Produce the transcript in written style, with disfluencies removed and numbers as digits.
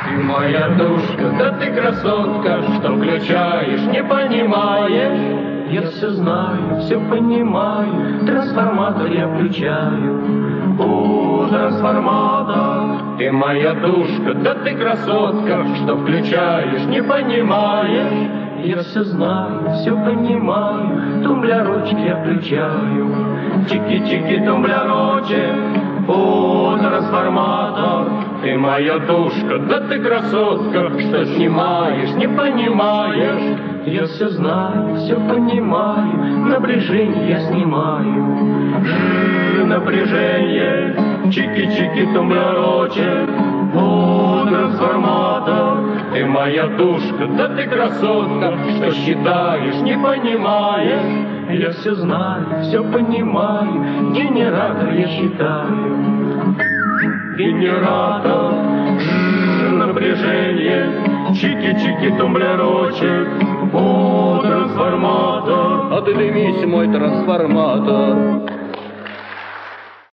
Ты моя душка, да ты красотка, что включаешь, не понимаешь. Я все знаю, все понимаю, трансформатор я включаю. О, трансформатор, ты моя душка, да ты красотка, что включаешь, не понимаешь. Я все знаю, все понимаю, тумблерочек я включаю. Чики-чики, тумблерочек, о, трансформатор, ты моя душка, да ты красотка, что снимаешь, не понимаешь. Я все знаю, все понимаю, напряжение я снимаю. Напряжение, чики-чики, тумблерочек, о, трансформатор, ты моя душка, да ты красотка, что считаешь, не понимаешь. Я все знаю, все понимаю, генератор я считаю. Генератор, напряжение, чики-чики, тумблерочек, о, трансформатор, а ты дымись, мой трансформатор.